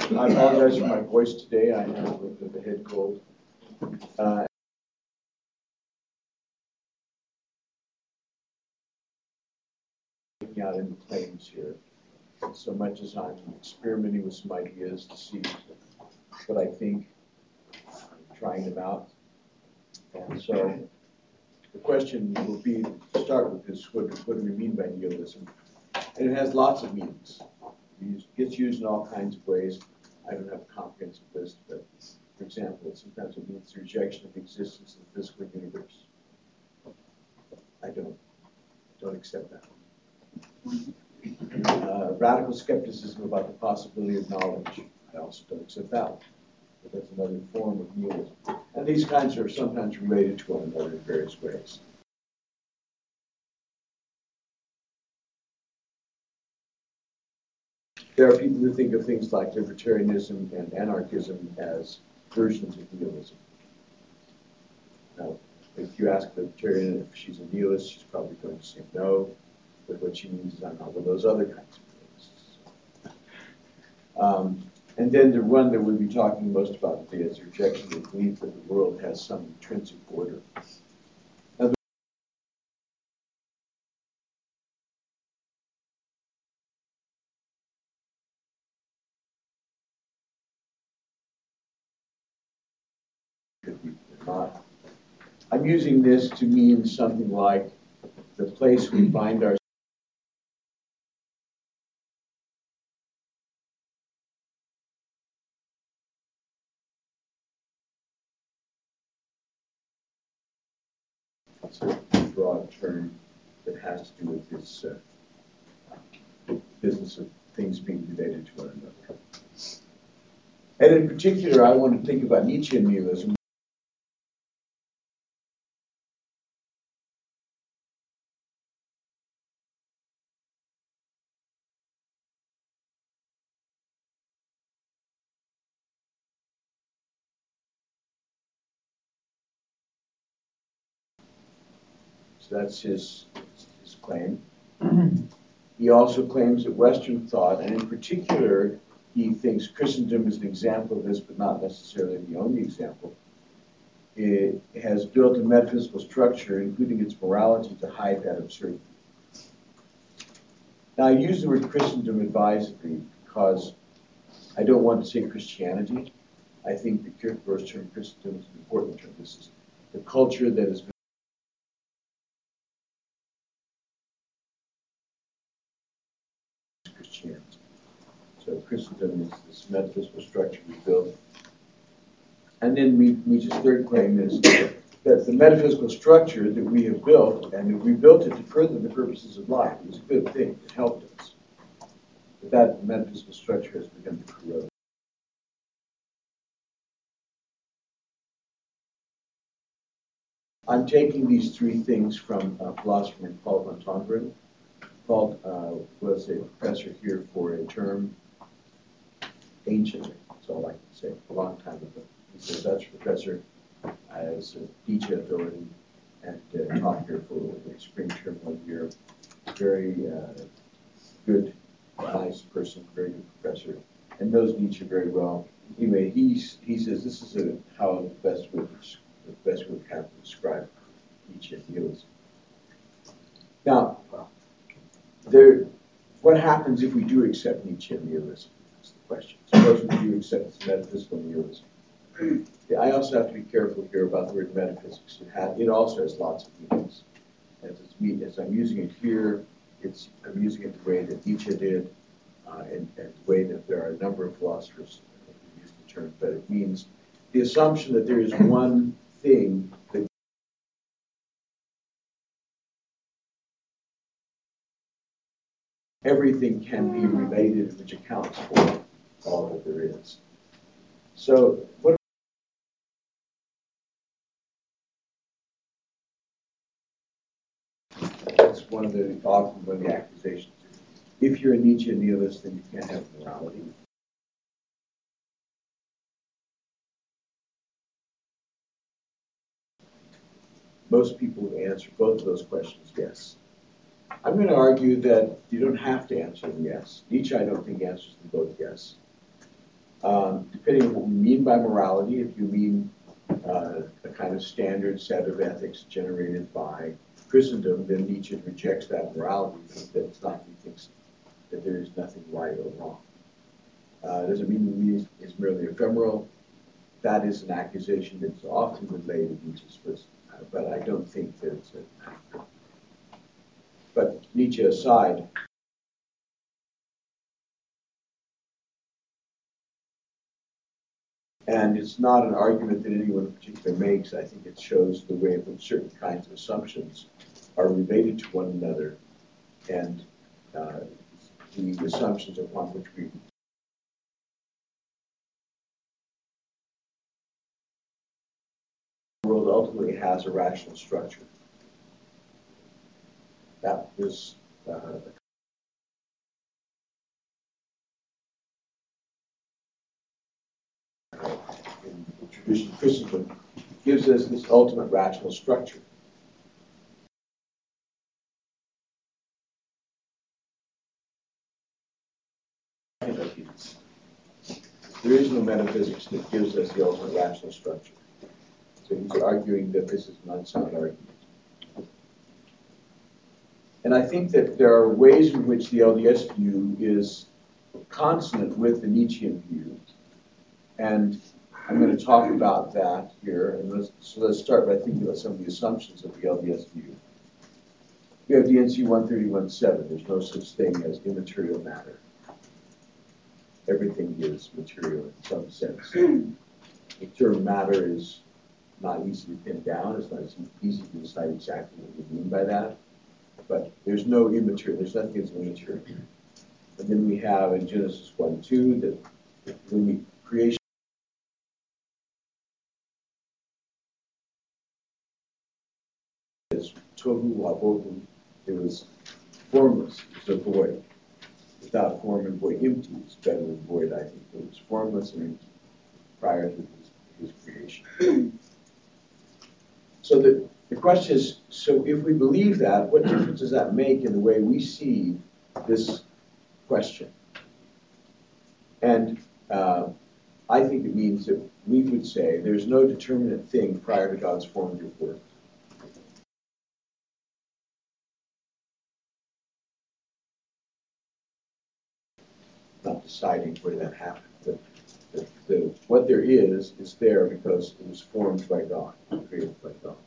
I apologize for my voice today. I have a little bit of a head cold. Out in the claims here, so much as I'm experimenting with some ideas to see what I think, trying them out. And so the question will be to start with is what do we mean by nihilism? And it has lots of meanings. It gets used in all kinds of ways. I don't have a comprehensive list, but for example, sometimes it means the rejection of the existence of the physical universe. I don't accept that. Radical skepticism about the possibility of knowledge. I also don't accept that one. But that's another form of nihilism. And these kinds are sometimes related to one another in various ways. There are people who think of things like libertarianism and anarchism as versions of nihilism. Now, if you ask a libertarian if she's a nihilist, she's probably going to say no. But what she means is I'm not one of those other kinds of things. And then the one that we'll be talking most about today is rejection of the belief that the world has some intrinsic order. Now, could be not. I'm using this to mean something like the place we find ourselves. It's a broad term that has to do with this business of things being related to one another. And in particular, I want to think about Nietzschean nihilism. So that's his claim. He also claims that Western thought, and in particular, he thinks Christendom is an example of this, but not necessarily the only example. It has built a metaphysical structure, including its morality, to hide that absurdity. Now, I use the word Christendom advisedly because I don't want to say Christianity. I think the Kierkegaard's term Christendom is an important term. This is the culture that has been Christianity. So Christendom is this metaphysical structure we built. And then Nietzsche's third claim is that the metaphysical structure that we have built, and we built it to further the purposes of life. It was a good thing. It helped us. But that metaphysical structure has begun to corrode. I'm taking these three things from a philosopher named Paul von Tongeren. Paul was a professor here for a term, anciently, that's all I can say, a long time ago. He's a Dutch professor, as a Nietzsche authority, and taught here for a spring term 1 year. Very good, nice person, very good professor, and knows Nietzsche very well. Anyway, he says this is how the best way we have to describe Nietzsche nihilism. Now, what happens if we do accept Nietzsche nihilism? That's the question. Suppose we do accept metaphysical nihilism. I also have to be careful here about the word metaphysics. It also has lots of meanings. As I'm using it here, I'm using it the way that Nietzsche did, and the way that there are a number of philosophers who use the term. But it means the assumption that there is one thing that everything can be related, which accounts for all that there is. So that's one of the accusations. If you're a Nietzsche nihilist, then you can't have morality. Most people answer both of those questions yes. I'm going to argue that you don't have to answer them yes. Nietzsche, I don't think, answers them both yes. Depending on what we mean by morality, if you mean a kind of standard set of ethics generated by Christendom, then Nietzsche rejects that morality. That it's not, he thinks that there is nothing right or wrong. Doesn't mean the meaning is merely ephemeral. That is an accusation that's often been laid at Nietzsche's foot, but I don't think that it's accurate. But Nietzsche aside, and it's not an argument that anyone in particular makes. I think it shows the way in which certain kinds of assumptions are related to one another, and the assumptions upon which we the world ultimately has a rational structure. That is in the tradition of Christendom, gives us this ultimate rational structure. There is no metaphysics that gives us the ultimate rational structure. So he's arguing that this is an unsound argument. And I think that there are ways in which the LDS view is consonant with the Nietzschean view. And I'm going to talk about that here. And let's start by thinking about some of the assumptions of the LDS view. We have D&C 131.7. There's no such thing as immaterial matter. Everything is material in some sense. The term matter is not easily pinned down. It's not easy to decide exactly what we mean by that. But there's no immaterial. There's nothing that's immaterial. And then we have in Genesis 1:2 that when we creation is tohu wabohu, it was formless. It was a void. Without form and void, empty is better than void, I think. It was formless and empty prior to his creation. So the question is, so if we believe that, what difference does that make in the way we see this question? And I think it means that we would say there's no determinate thing prior to God's formative work. Not deciding where that happened. What there is there because it was formed by God, created by God.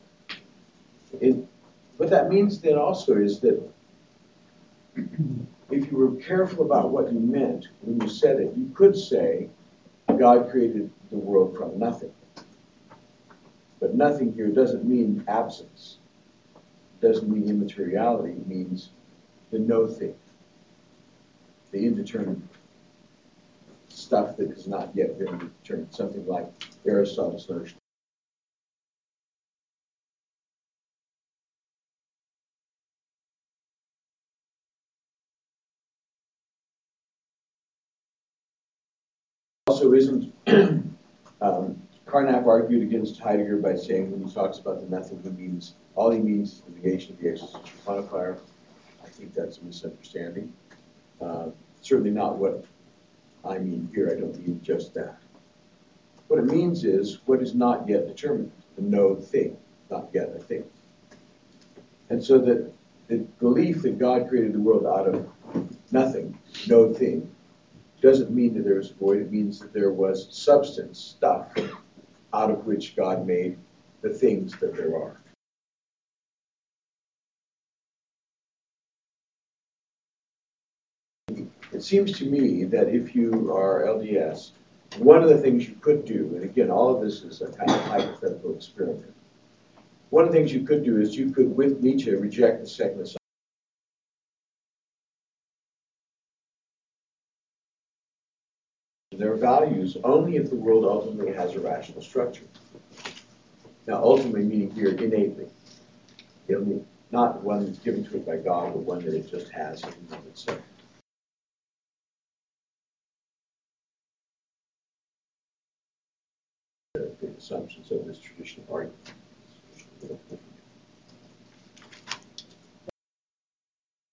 What that means then also is that if you were careful about what you meant when you said it, you could say God created the world from nothing. But nothing here doesn't mean absence. It doesn't mean immateriality. It means the no thing, the indeterminate stuff that has not yet been determined, something like Aristotle's notion. Also isn't Carnap argued against Heidegger by saying when he talks about the nothing, all he means is the negation of the existential quantifier. I think that's a misunderstanding. Certainly not what I mean here. I don't mean just that. What it means is what is not yet determined, the no thing, not yet a thing. And so that the belief that God created the world out of nothing, no thing, doesn't mean that there was a void. It means that there was substance, stuff, out of which God made the things that there are. It seems to me that if you are LDS, one of the things you could do, and again, all of this is a kind of hypothetical experiment. One of the things you could do is you could, with Nietzsche, reject the second assumption. Their values only if the world ultimately has a rational structure. Now, ultimately meaning here innately. Not one that's given to it by God, but one that it just has in and of itself. The assumptions of this traditional argument.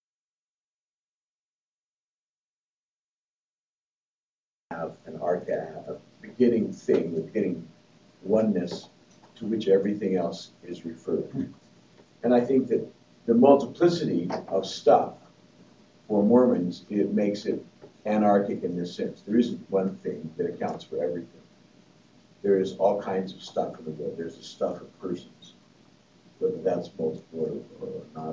Have an arcad beginning thing, the beginning oneness to which everything else is referred. And I think that the multiplicity of stuff for Mormons, it makes it anarchic in this sense. There isn't one thing that accounts for everything. There is all kinds of stuff in the world. There's the stuff of persons, whether that's multiple or not.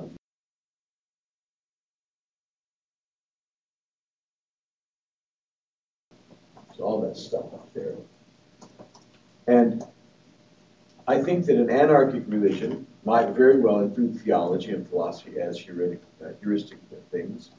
So all that stuff out there. And I think that an anarchic religion might very well include theology and philosophy as heuristic things.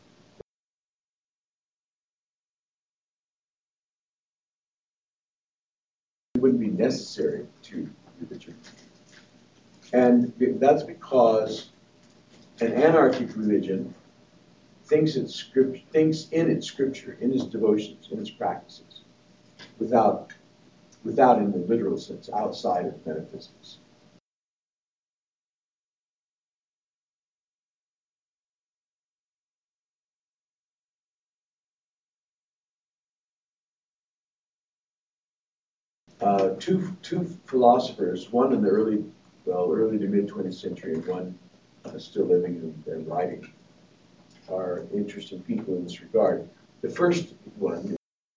It wouldn't be necessary to religion. And that's because an anarchic religion thinks in its scripture, in its devotions, in its practices, without in the literal sense, outside of metaphysics. Two philosophers, one in the early to mid 20th century, and one still living and writing, are interesting people in this regard. The first one,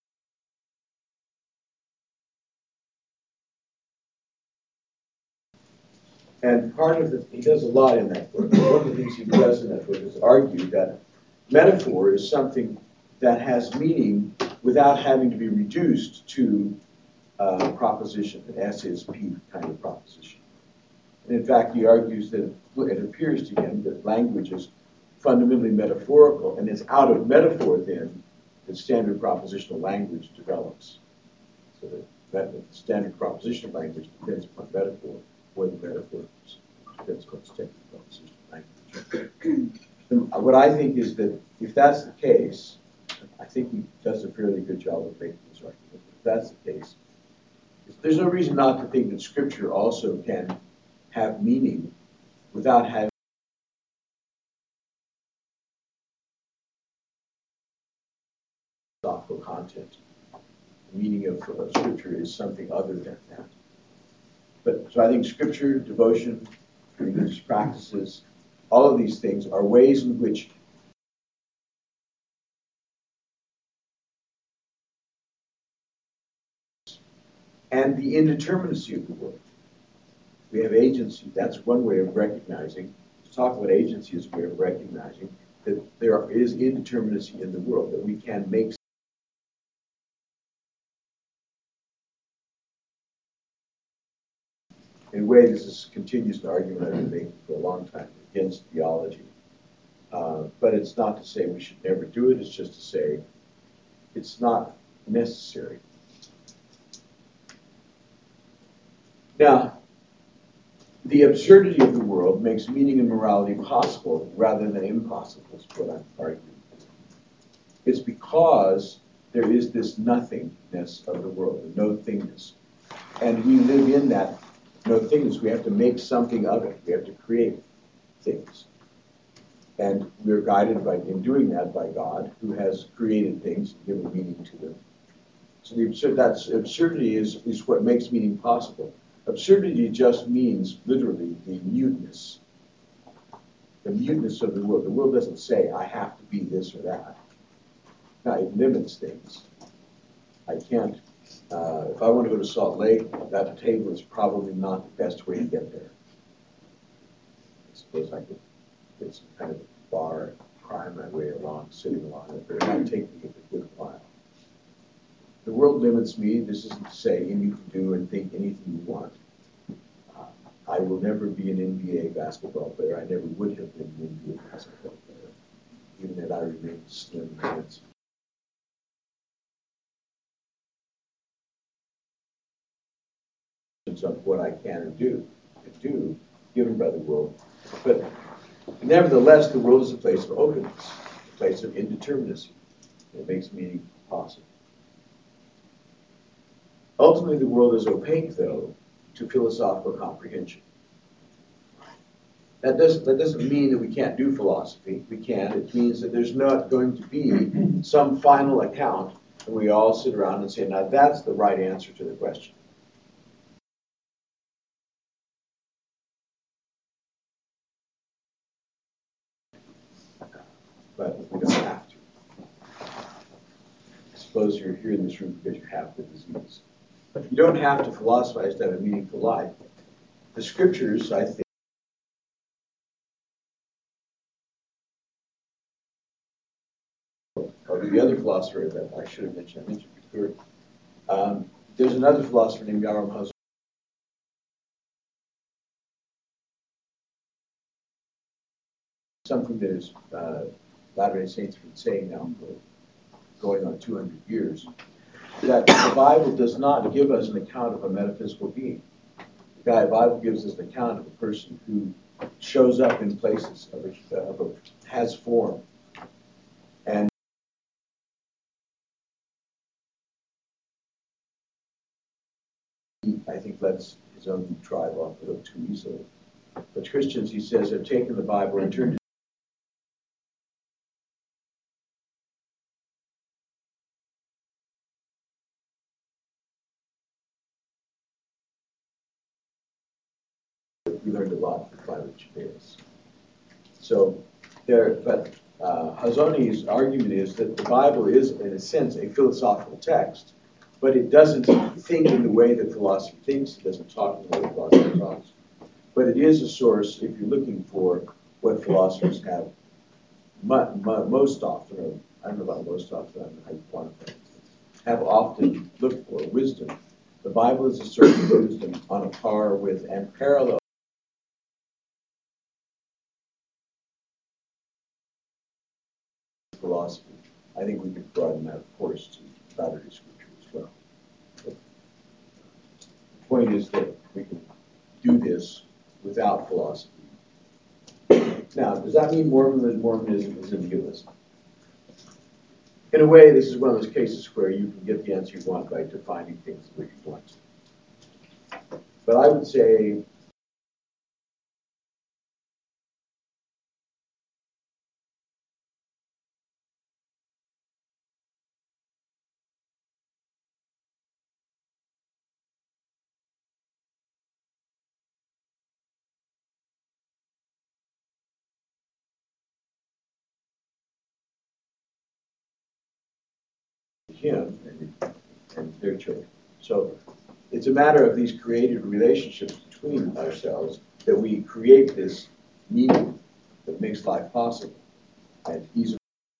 and part of it, he does a lot in that book. One of the things he does in that book is argue that metaphor is something that has meaning without having to be reduced to proposition, an S is P kind of proposition. And in fact, he argues that it appears to him that language is fundamentally metaphorical, and it's out of metaphor then that standard propositional language develops. So that the standard propositional language depends upon metaphor, or the metaphor depends upon standard propositional language. And what I think is that if that's the case, I think he does a fairly good job of making this argument. If that's the case, there's no reason not to think that Scripture also can have meaning without having philosophical content. The meaning of Scripture is something other than that. So I think Scripture, devotion, religious practices, all of these things are ways in which and the indeterminacy of the world. We have agency. That's one way of recognizing. To talk about agency is a way of recognizing that there is indeterminacy in the world, that we can make. In a way, this continues an argument I've been making for a long time against theology. But it's not to say we should never do it. It's just to say it's not necessary. Now, the absurdity of the world makes meaning and morality possible rather than impossible, is what I'm arguing. It's because there is this nothingness of the world, the no-thingness. And we live in that no-thingness. We have to make something of it. We have to create things. And we're guided in doing that by God, who has created things and given meaning to them. So absurdity is what makes meaning possible. Absurdity just means, literally, the muteness. The muteness of the world. The world doesn't say, I have to be this or that. Now, it limits things. I can't, if I want to go to Salt Lake, that table is probably not the best way to get there. I suppose I could get some kind of bar and pry my way along, sitting along it, but it might take me a good while. The world limits me. This isn't to say you can do and think anything you want. I will never be an NBA basketball player. I never would have been an NBA basketball player, even that I remain slim and handsome. Of what I can and do, given by the world. But nevertheless, the world is a place of openness, a place of indeterminacy. It makes meaning possible. Ultimately, the world is opaque, though, to philosophical comprehension. That doesn't mean that we can't do philosophy. We can. It means that there's not going to be some final account And we all sit around and say, now that's the right answer to the question. But we don't have to. I suppose you're here in this room because you have the disease. But you don't have to philosophize to have a meaningful life. The scriptures, I think, the other philosopher that I should have mentioned, I mentioned before, there's another philosopher named Yoram Hazony. Something that is Latter-day Saints have been saying now for going on 200 years, that the Bible does not give us an account of a metaphysical being. The Bible gives us an account of a person who shows up in places, has form. And he, I think, lets his own tribe off the hook too easily. But Christians, he says, have taken the Bible and turned it. We learned a lot from Climate Change. So there, but Hazony's argument is that the Bible is, in a sense, a philosophical text, but it doesn't think in the way that philosophy thinks. It doesn't talk in the way philosophy talks. But it is a source, if you're looking for what philosophers have most often, or I don't know about most often, I don't know how you quantify it, have often looked for wisdom. The Bible is a source of wisdom on a par with and parallel philosophy. I think we could broaden that, of course, to Latter-day Scripture as well. But the point is that we can do this without philosophy. Now, does that mean Mormonism is a nihilism? In a way, this is one of those cases where you can get the answer you want by defining things the way you want. But I would say him and their children. So it's a matter of these created relationships between ourselves that we create this meaning that makes life possible. And he's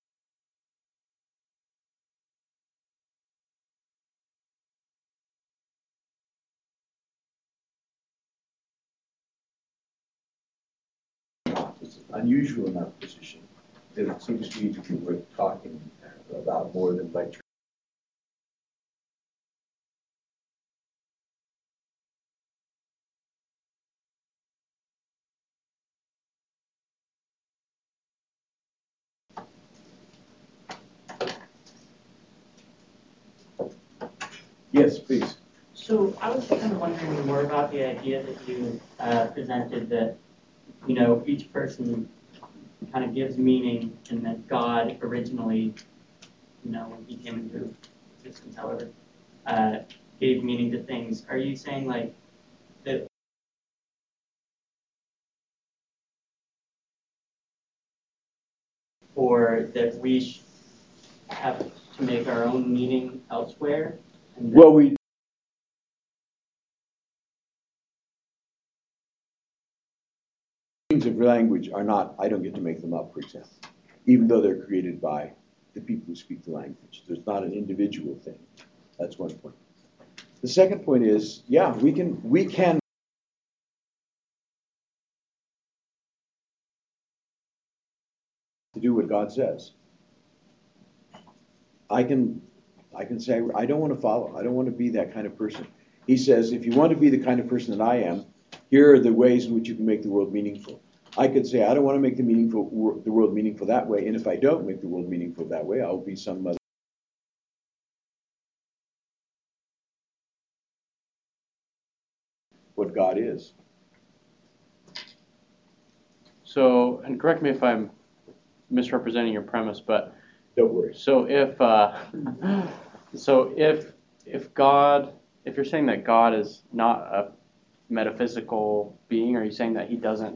it's an unusual enough position that it seems to me to be worth talking about more than lecturing. Yes, please. So I was kind of wondering more about the idea that you presented that, each person kind of gives meaning and that God originally, when he came into existence, however, gave meaning to things. Are you saying like that or that we have to make our own meaning elsewhere? Well, we things of language are not, I don't get to make them up, for example, even though they're created by the people who speak the language. There's not an individual thing. That's one point. The second point is, yeah, we can to do what God says. I can say, I don't want to follow. I don't want to be that kind of person. He says, if you want to be the kind of person that I am, here are the ways in which you can make the world meaningful. I could say, I don't want to make the world meaningful that way, and if I don't make the world meaningful that way, I'll be some other. What God is. So, and correct me if I'm misrepresenting your premise, but don't worry. So if So if you're saying that God is not a metaphysical being, are you saying that he doesn't?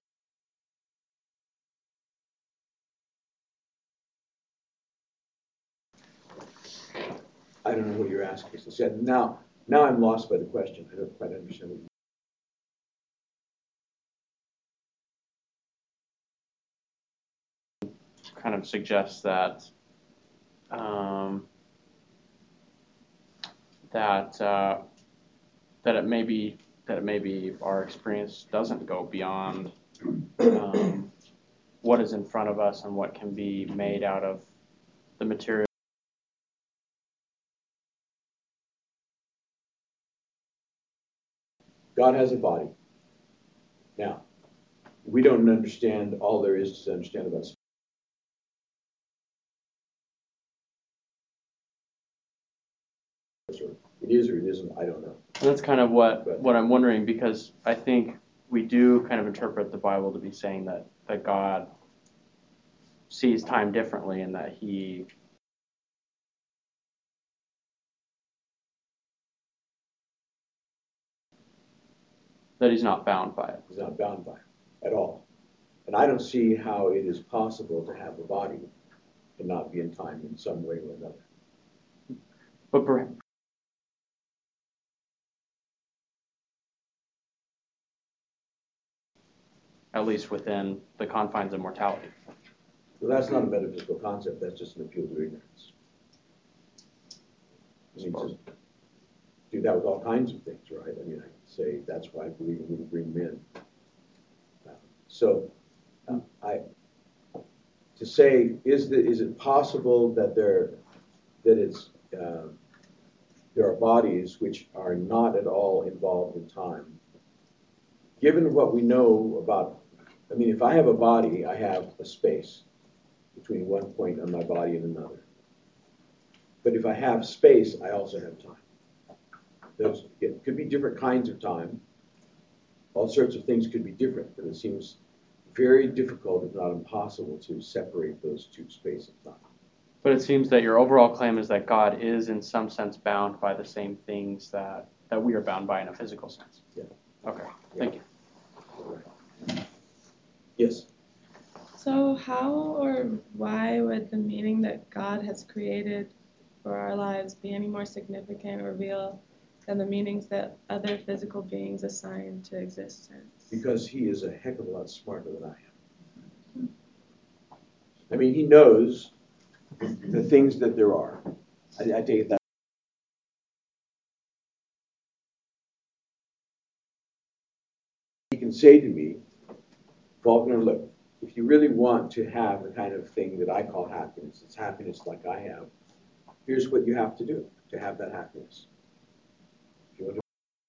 I don't know what you're asking. So now I'm lost by the question. I don't quite understand what you Kind of suggests that that it may be our experience doesn't go beyond what is in front of us and what can be made out of the material. God has a body. Now, we don't understand all there is to understand about space. It is or it isn't, I don't know. And that's kind of what I'm wondering, because I think we do kind of interpret the Bible to be saying that God sees time differently and that he's not bound by it. He's not bound by it at all. And I don't see how it is possible to have a body and not be in time in some way or another. But at least within the confines of mortality. Well, that's not a metaphysical concept. That's just an appeal to ignorance. I mean, just do that with all kinds of things, right? I mean, I can say that's why I believe in little green men. To say, is it possible that there are bodies which are not at all involved in time? Given what we know about, I mean, if I have a body, I have a space between one point on my body and another. But if I have space, I also have time. Those could be different kinds of time. All sorts of things could be different, but it seems very difficult, if not impossible, to separate those two spaces of time. But it seems that your overall claim is that God is in some sense bound by the same things that we are bound by in a physical sense. Yeah. Okay, thank you. Yes? So how or why would the meaning that God has created for our lives be any more significant or real than the meanings that other physical beings assign to existence? Because he is a heck of a lot smarter than I am. I mean, he knows the things that there are. I take it that he can say to me, Faulkner, look, if you really want to have the kind of thing that I call happiness, it's happiness like I have, here's what you have to do to have that happiness. If you want to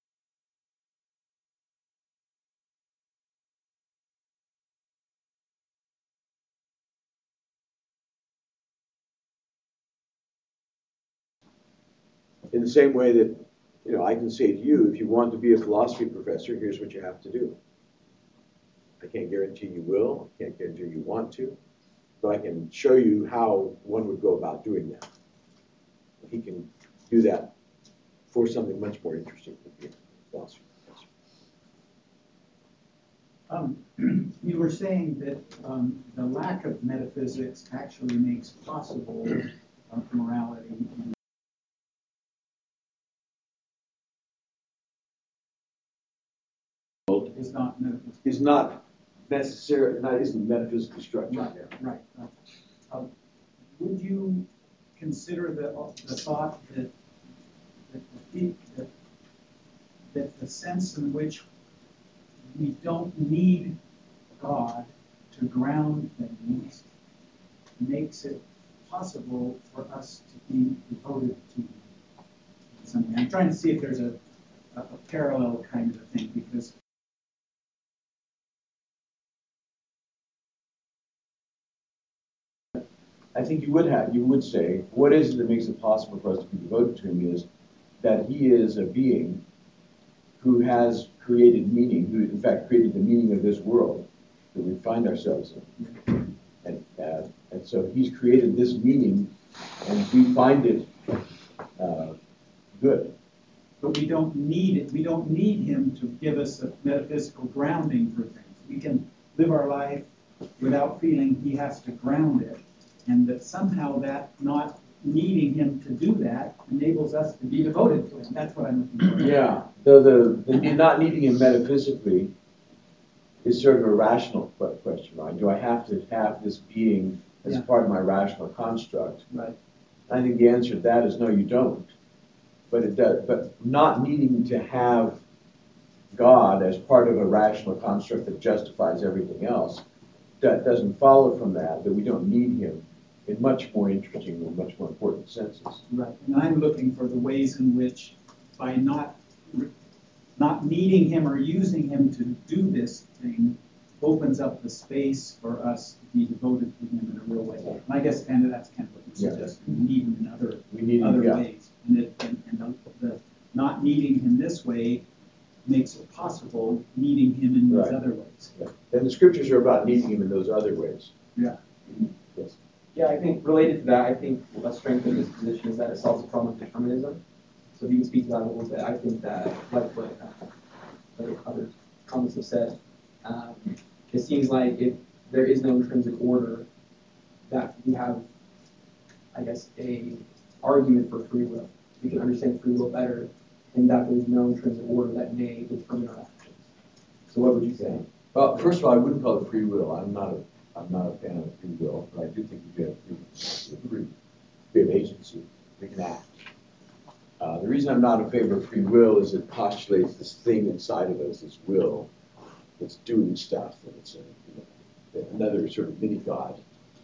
in the same way that, I can say to you, if you want to be a philosophy professor, here's what you have to do. I can't guarantee you will, I can't guarantee you want to, but I can show you how one would go about doing that. He can do that for something much more interesting than being a philosophy professor. You were saying that the lack of metaphysics actually makes possible morality. Is not metaphysical. Is not necessarily, isn't metaphysically structured. Right. Would you consider the thought that the sense in which we don't need God to ground things makes it possible for us to be devoted to Him? Something. I'm trying to see if there's a parallel kind of thing, because I think you would say, what is it that makes it possible for us to be devoted to him is that he is a being who has created meaning, who in fact created the meaning of this world that we find ourselves in. And so he's created this meaning, and we find it good. But we don't need it. We don't need him to give us a metaphysical grounding for things. We can live our life without feeling he has to ground it. And that somehow that not needing him to do that enables us to be devoted to him. That's what I'm looking for. Yeah, the not needing him metaphysically is sort of a rational question, right? Do I have to have this being as Yeah. part of my rational construct? Right. I think the answer to that is no, you don't. But it does. But not needing to have God as part of a rational construct that justifies everything else, that doesn't follow from that we don't need him in much more interesting and much more important senses. Right. And I'm looking for the ways in which, by not needing him or using him to do this thing, opens up the space for us to be devoted to him in a real way. And I guess that's kind of what you Yeah. suggested. We need him in other Yeah. ways. And the not needing him this way makes it possible needing him in these Right. other ways. Yeah. And the scriptures are about needing him in those other ways. Yeah. Yes. Yeah, I think related to that, I think what strengthens this position is that it solves the problem of determinism. So if you can speak to that a little bit, I think that, like what other comments have said, it seems like if there is no intrinsic order, that we have, I guess, a argument for free will. We can understand free will better, and that there's no intrinsic order that may determine our actions. So what would you say? Well, first of all, I wouldn't call it free will. I'm not a fan of free will, but I do think we have agency. We can act. The reason I'm not in favor of free will is it postulates this thing inside of us, this will, that's doing stuff, and it's another sort of mini-God.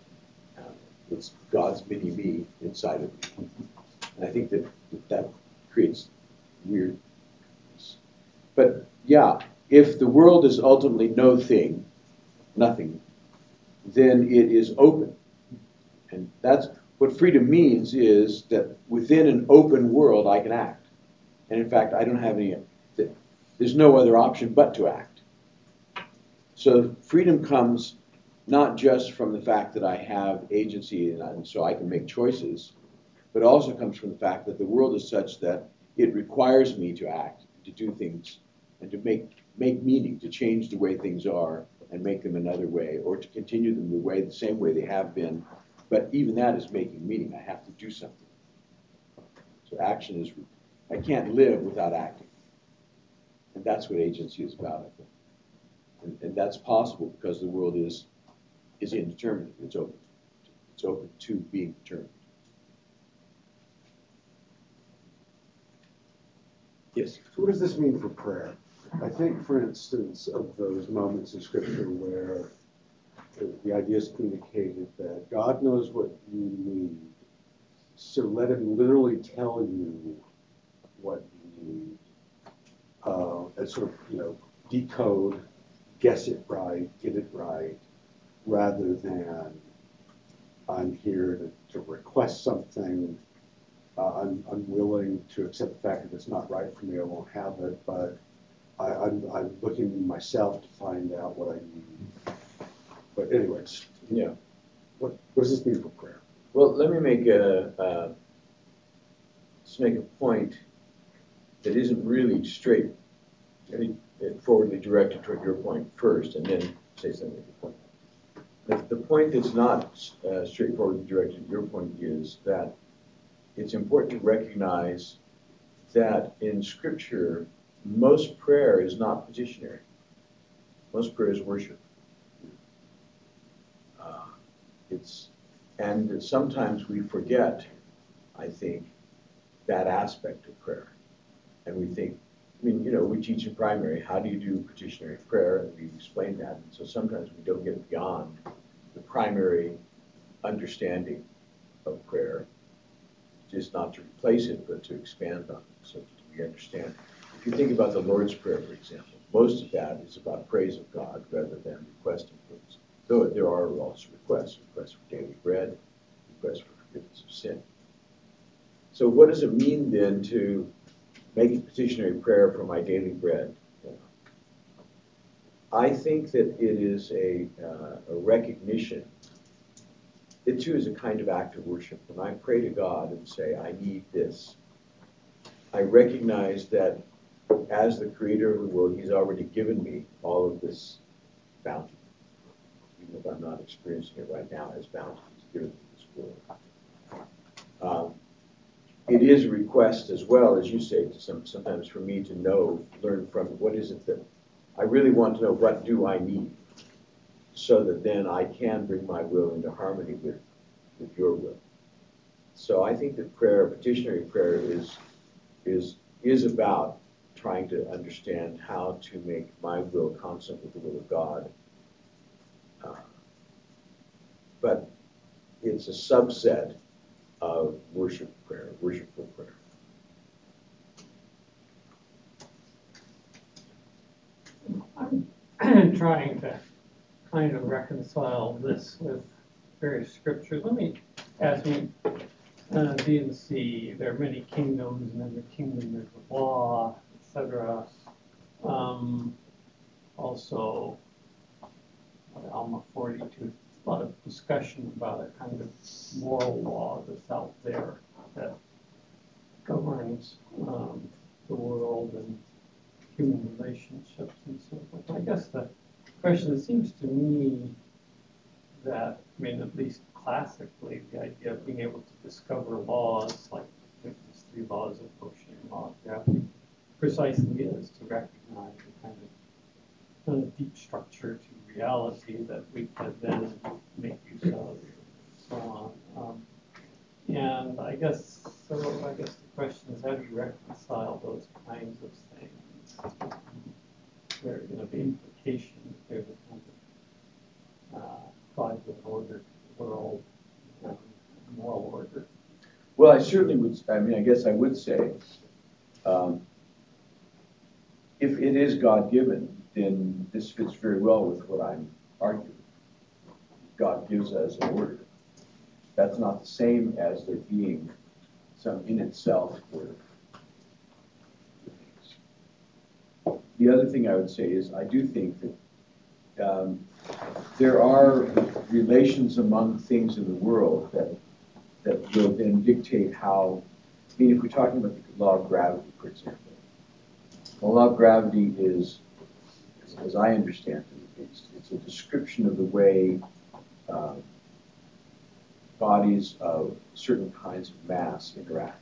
It's God's mini-me inside of me. And I think that creates weirdness. But yeah, if the world is ultimately no thing, nothing, then it is open. And that's what freedom means, is that within an open world I can act. And in fact, I don't have there's no other option but to act. So freedom comes not just from the fact that I have agency and so I can make choices, but also comes from the fact that the world is such that it requires me to act, to do things, and to make meaning, to change the way things are and make them another way, or to continue them the same way they have been. But even that is making meaning. I have to do something. So action is, I can't live without acting. And that's what agency is about, I think. And that's possible because the world is indeterminate. It's open. It's open to being determined. Yes. So what does this mean for prayer? I think, for instance, of those moments in Scripture where the idea is communicated that God knows what you need, so let him literally tell you what you need, and sort of, decode, guess it right, get it right, rather than I'm here to request something. I'm willing to accept the fact that it's not right for me, I won't have it, but I'm looking at myself to find out what I need. But anyways, Yeah. what does this mean for prayer? Well, let me make a point that isn't really forwardly directed toward your point first, and then say something at your point. The point that's not straightforwardly directed to your point is that it's important to recognize that in Scripture, most prayer is not petitionary. Most prayer is worship. And sometimes we forget, I think, that aspect of prayer. And we think, we teach in primary, how do you do petitionary prayer? And we explain that. And so sometimes we don't get beyond the primary understanding of prayer, just not to replace it, but to expand on it, so that we understand. If you think about the Lord's Prayer, for example, most of that is about praise of God rather than requesting things. Though there are also requests for daily bread, requests for forgiveness of sin. So what does it mean then to make a petitionary prayer for my daily bread? I think that it is a recognition. It too is a kind of act of worship. When I pray to God and say, I need this, I recognize that as the creator of the world, he's already given me all of this bounty. Even if I'm not experiencing it right now as bounty, he's given me this world. It is a request as well, as you say, to sometimes for me to learn from what is it that I really want to know, what do I need, so that then I can bring my will into harmony with your will. So I think that prayer, petitionary prayer, is about trying to understand how to make my will consonant with the will of God. But it's a subset of worshipful prayer. I'm trying to kind of reconcile this with various scriptures. Let me ask you, B and C, there are many kingdoms, and every kingdom there's a law, etc. Also, Alma 42, a lot of discussion about a kind of moral law that's out there that governs the world and human relationships and so forth. I guess the question, it seems to me that, I mean, at least classically, the idea of being able to discover laws, like these 3 laws of motion and law of gravity, precisely is to recognize the kind of deep structure to reality that we can then make use of, and so on. And I guess the question is, how do you reconcile those kinds of things? Where, the implication that there's a kind of God with order to the world, moral order. Well, I certainly would. I guess I would say, if it is God-given, then this fits very well with what I'm arguing. God gives us an order. That's not the same as there being some in itself order. The other thing I would say is I do think that there are relations among things in the world that will then dictate how, if we're talking about the law of gravity, for example, the law of gravity is, as I understand it, it's a description of the way bodies of certain kinds of mass interact.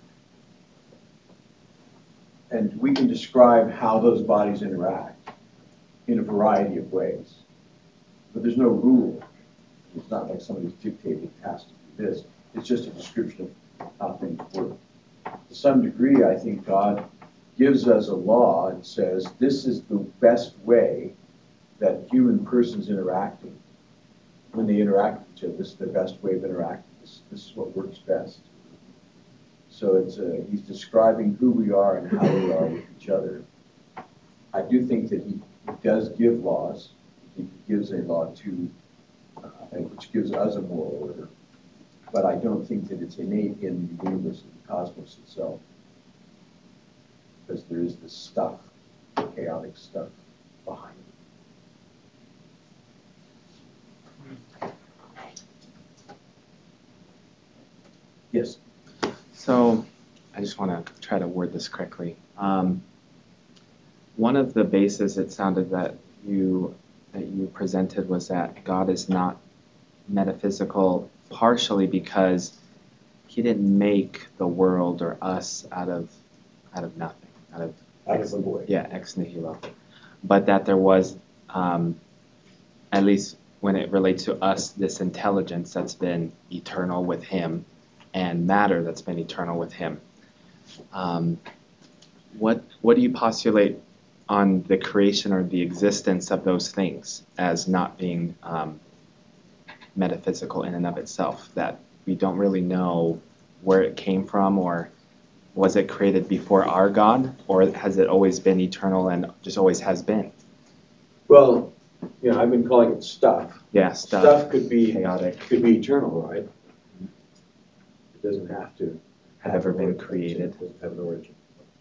And we can describe how those bodies interact in a variety of ways. But there's no rule. It's not like somebody's dictated it has to do this. It's just a description of how things work. To some degree, I think God gives us a law and says, this is the best way that human persons interacting, when they interact with each other, this is the best way of interacting. This is what works best. So he's describing who we are and how we are with each other. I do think that he does give laws. He gives a law which gives us a moral order. But I don't think that it's innate in the universe and the cosmos itself. Because there is this stuff, chaotic stuff behind it. Yes. So I just want to try to word this correctly. One of the bases it sounded that you presented was that God is not metaphysical, partially because he didn't make the world or us out of nothing, out of the void. Yeah, ex nihilo. But that there was, at least when it relates to us, this intelligence that's been eternal with him, and matter that's been eternal with him. What do you postulate on the creation or the existence of those things as not being metaphysical in and of itself, that we don't really know where it came from, or was it created before our God, or has it always been eternal and just always has been? Well, I've been calling it stuff. Yeah, Stuff could be chaotic, could be eternal, right? It doesn't have to have ever been created. It doesn't have an origin.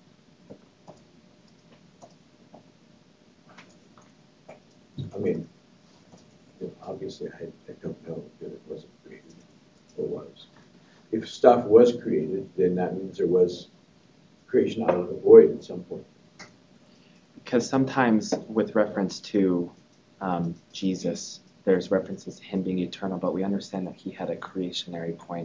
I mean, obviously, I don't know that it wasn't created or was. If stuff was created, then that means there was creation out of the void at some point. Because sometimes with reference to Jesus, there's references to him being eternal, but we understand that he had a creationary point.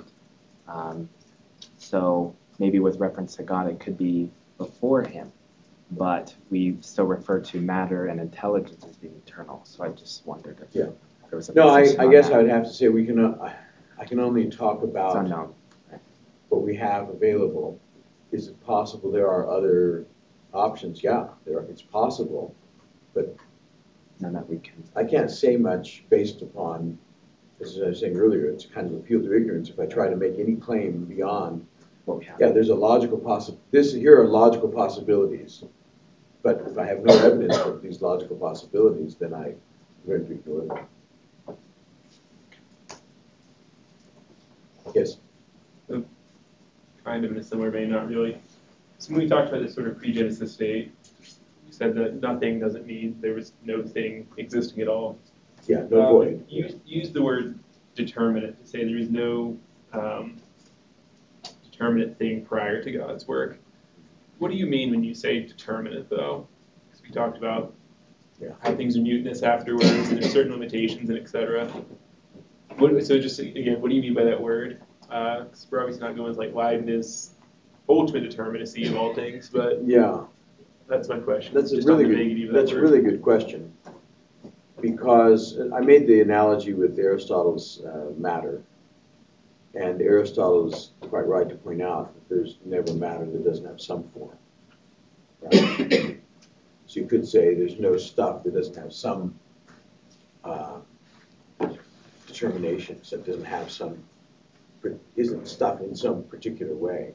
So maybe with reference to God, it could be before him, but we still refer to matter and intelligence as being eternal. So I just wondered if there was a No, I position on guess that. I would have to say I can only talk It's about unknown. what we have available. Is it possible there are other options? Yeah, it's possible, but None that we can. I can't say much based upon, as I was saying earlier, it's kind of appeal to ignorance if I try to make any claim beyond, What we have. yeah, there's a logical here are logical possibilities, but if I have no evidence of these logical possibilities, then I'm going to ignore them. Yes? Kind of in a similar vein, not really. So when we talked about this sort of pre-Genesis state, we said that nothing doesn't mean there was no thing existing at all. Yeah, no void. Use the word determinate to say there is no determinate thing prior to God's work. What do you mean when you say determinate, though? Because we talked about how things are mutinous afterwards, and there's certain limitations, and etc. So just again, what do you mean by that word? Because we're obviously not going with like Leibniz ultimate determinacy of all things, but Yeah. that's my question. That's a Just on really the vaguety good. of that That's a word. really good question, because I made the analogy with Aristotle's matter, and Aristotle is quite right to point out that there's never matter that doesn't have some form. Right? So you could say there's no stuff that doesn't have some determination, so it doesn't have some, isn't stuff in some particular way.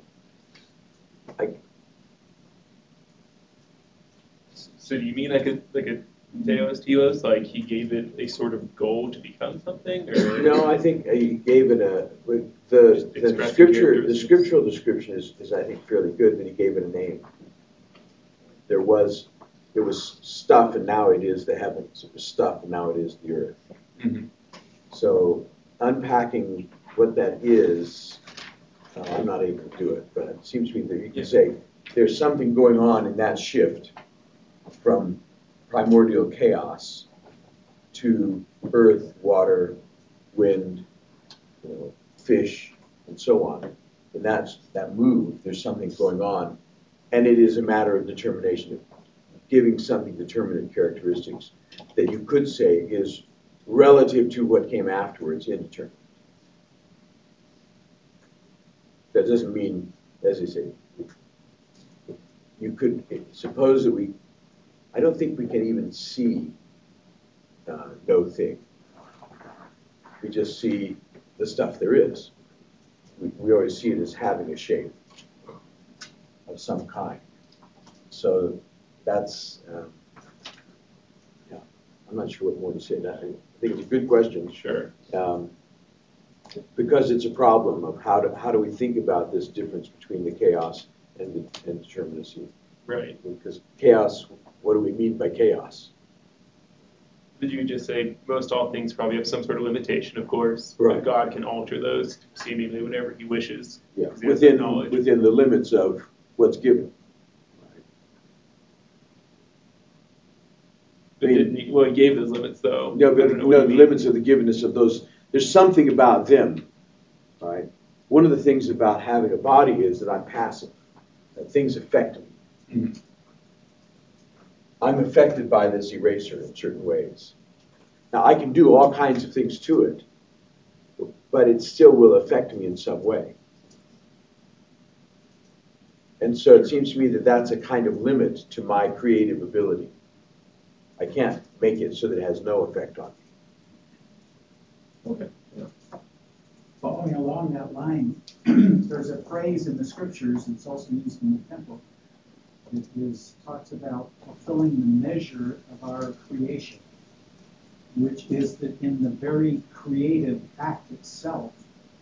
So do you mean like a Theos telos, like he gave it a sort of goal to become something, or No, I think he gave it the expressing scripture. The characteristics? scriptural description is I think fairly good, but he gave it a name. It was stuff, and now it is the heavens. It was stuff, and now it is the earth. Mm-hmm. So unpacking what that is, I'm not able to do it, but it seems to me that you can say there's something going on in that shift from primordial chaos to earth, water, wind, fish, and so on. And that move, there's something going on. And it is a matter of determination, of giving something determinate characteristics that you could say is relative to what came afterwards indeterminate. That doesn't mean, as I say, you could suppose that I don't think we can even see no thing. We just see the stuff there is. We always see it as having a shape of some kind. So that's, I'm not sure what more to say. I think it's a good question. Sure. Because it's a problem of how do we think about this difference between the chaos and determinacy. Right. Because chaos, what do we mean by chaos? Did you just say most all things probably have some sort of limitation, of course, Right. but God can alter those seemingly whenever he wishes. Yeah, 'Cause he has that within knowledge. the limits of what's given. But didn't he, well, he gave those limits though. No, I but don't know what the you mean. limits of the givenness of those. There's something about them, right? One of the things about having a body is that I'm passive. That things affect me. Mhm. I'm affected by this eraser in certain ways. Now, I can do all kinds of things to it, but it still will affect me in some way. And so it seems to me that that's a kind of limit to my creative ability. I can't make it so that it has no effect on me. Okay. Following along that line, there's a phrase in the scriptures that's also used in the temple. It talks about fulfilling the measure of our creation, which is that in the very creative act itself,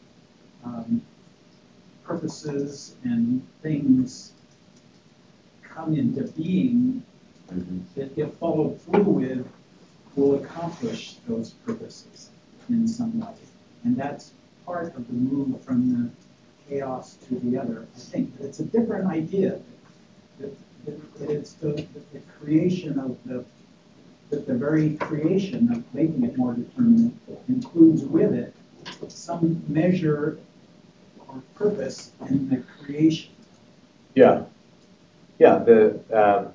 purposes and things come into being that, if followed through with, will accomplish those purposes in some way. And that's part of the move from the chaos to the other. I think that it's a different idea that it's the creation of the very creation of making it more determinate includes with it some measure or purpose in the creation. Yeah. Yeah, the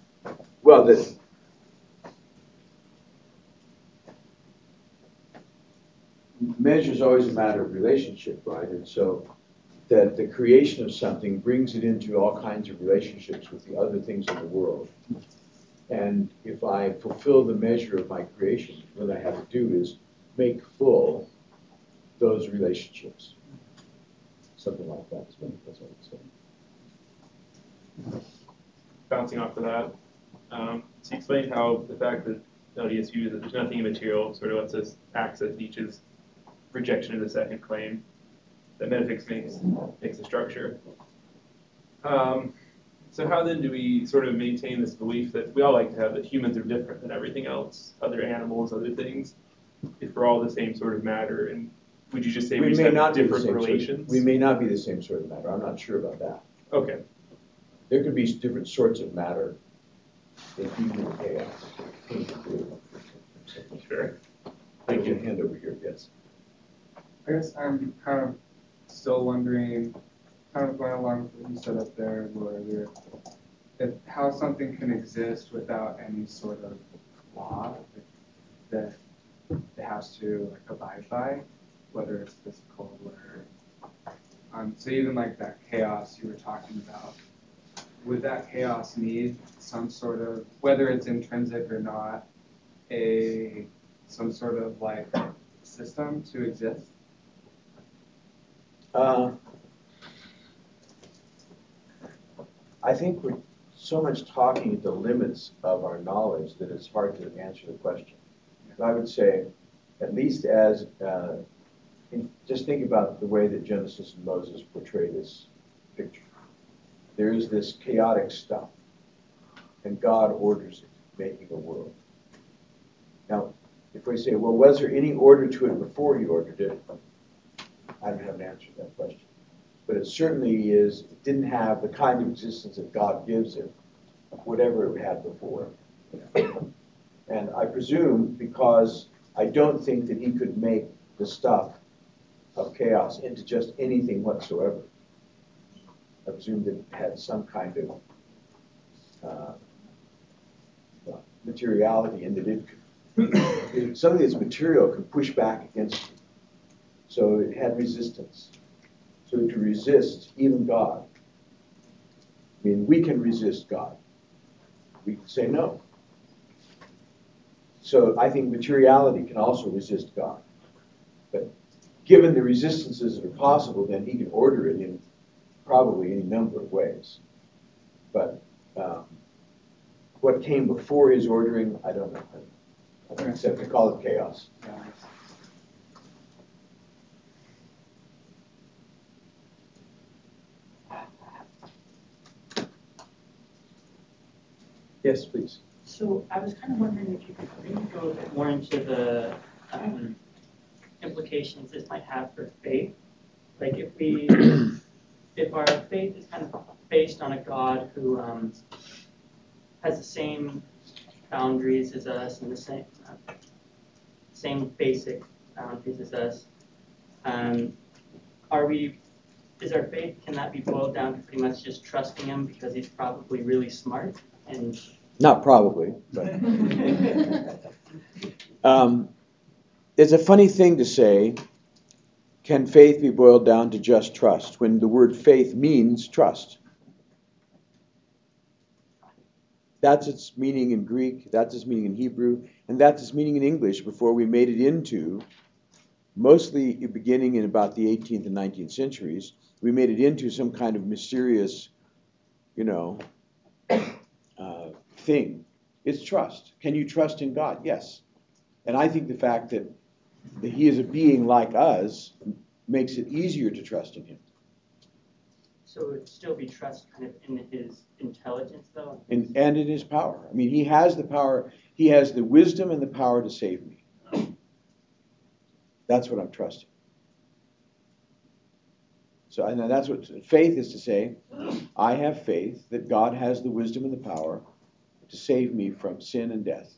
measure is always a matter of relationship, right? And so that the creation of something brings it into all kinds of relationships with the other things in the world. And if I fulfill the measure of my creation, what I have to do is make full those relationships. Something like that. That's what I'm saying. Bouncing off of that, so you explained how the fact that LDS views that there's nothing immaterial sort of lets us access Nietzsche's rejection of the second claim that metaphysics makes a structure. So how then do we sort of maintain this belief that we all like to have that humans are different than everything else, other animals, other things, if we're all the same sort of matter? And would you just say we just have different relations? We may not be the same sort of matter. I'm not sure about that. Okay. There could be different sorts of matter in human chaos. Sure. Thank you. Hand over here, yes. I guess I'm kind of still wondering, kind of going along with what you said up there earlier, how something can exist without any sort of law that it has to abide by, whether it's physical or so even like that chaos you were talking about. Would that chaos need some sort of, whether it's intrinsic or not, some sort of system to exist? I think we're so much talking at the limits of our knowledge that it's hard to answer the question. I would say, at least just think about the way that Genesis and Moses portray this picture. There is this chaotic stuff, and God orders it, making a world. Now, if we say, well, was there any order to it before he ordered it? I don't have an answer to that question. But it certainly it didn't have the kind of existence that God gives it, whatever it had before. And I presume, because I don't think that he could make the stuff of chaos into just anything whatsoever. I presume that it had some kind of materiality, and that it could, some of its material could push back against it. So it had resistance. So to resist even God. I mean, we can resist God. We can say no. So I think materiality can also resist God. But given the resistances that are possible, then he can order it in probably any number of ways. But what came before his ordering, I don't know. Except to call it chaos. Yes, please. So I was kind of wondering if you could maybe go a bit more into the implications this might have for faith. Like if our faith is kind of based on a God who has the same boundaries as us and the same basic boundaries as us, is our faith, can that be boiled down to pretty much just trusting him because he's probably really smart? And not probably, but it's a funny thing to say, can faith be boiled down to just trust, when the word faith means trust? That's its meaning in Greek, that's its meaning in Hebrew, and that's its meaning in English before we made it into, mostly beginning in about the 18th and 19th centuries, we made it into some kind of mysterious, thing. It's trust. Can you trust in God? Yes. And I think the fact that he is a being like us makes it easier to trust in him. So it would still be trust kind of in his intelligence, though? And in his power. I mean, he has the power. He has the wisdom and the power to save me. That's what I'm trusting. So and that's what faith is to say. I have faith that God has the wisdom and the power to save me from sin and death.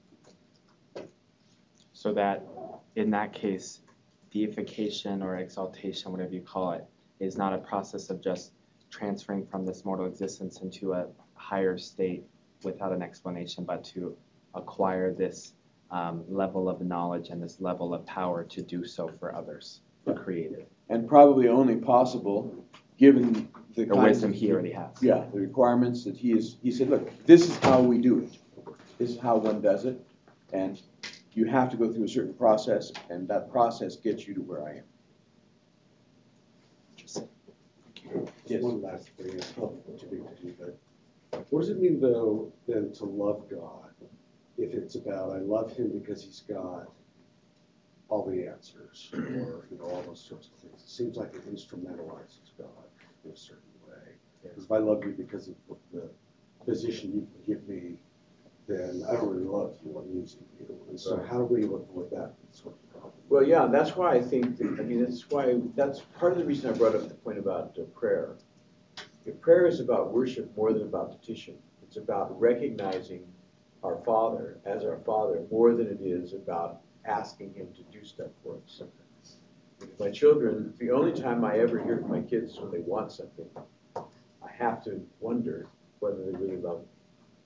So that in that case, deification or exaltation, whatever you call it, is not a process of just transferring from this mortal existence into a higher state without an explanation, but to acquire this level of knowledge and this level of power to do so for others, the created. And probably only possible given the wisdom he already has. Yeah, the requirements that he said, look, this is how we do it. This is how one does it. And you have to go through a certain process, and that process gets you to where I am. Yes. One last thing, it's probably too big to do, but what does it mean, though, then to love God if it's about I love him because he's got all the answers or all those sorts of things? It seems like it instrumentalizes God in a certain way. Because if I love you because of the position you can give me, then I don't really love you, I'm using you. And so how do we avoid that sort of problem? Well, yeah, that's why I think, that's part of the reason I brought up the point about prayer. Prayer is about worship more than about petition. It's about recognizing our Father as our Father more than it is about asking him to do stuff for us. With my children, the only time I ever hear from my kids is when they want something. I have to wonder whether they really love me.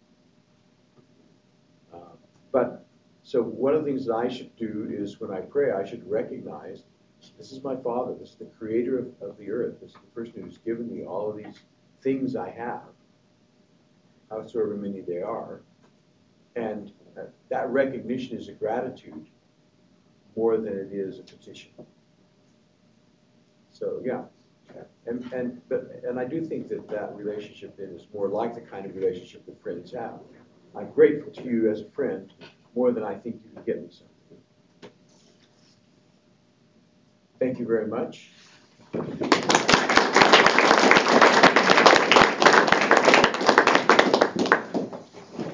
So one of the things that I should do is when I pray, I should recognize this is my Father. This is the creator of the earth. This is the person who's given me all of these things I have, howsoever many they are. And that recognition is a gratitude more than it is a petition. So yeah. And I do think that relationship then is more like the kind of relationship that friends have. I'm grateful to you as a friend more than I think you can get me something. Thank you very much.